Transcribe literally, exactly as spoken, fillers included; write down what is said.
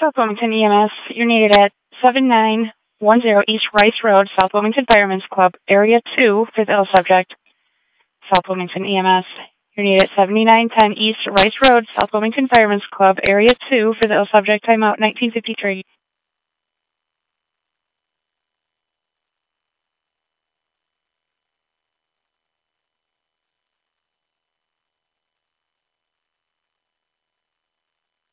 South Wilmington E M S. You're needed at seven nine one zero East Rice Road, South Wilmington Firemen's Club, Area two for the ill subject. South Wilmington E M S. You're needed at seventy-nine ten East Rice Road, South Wilmington Firemen's Club, Area two for the ill subject. Timeout nineteen fifty-three.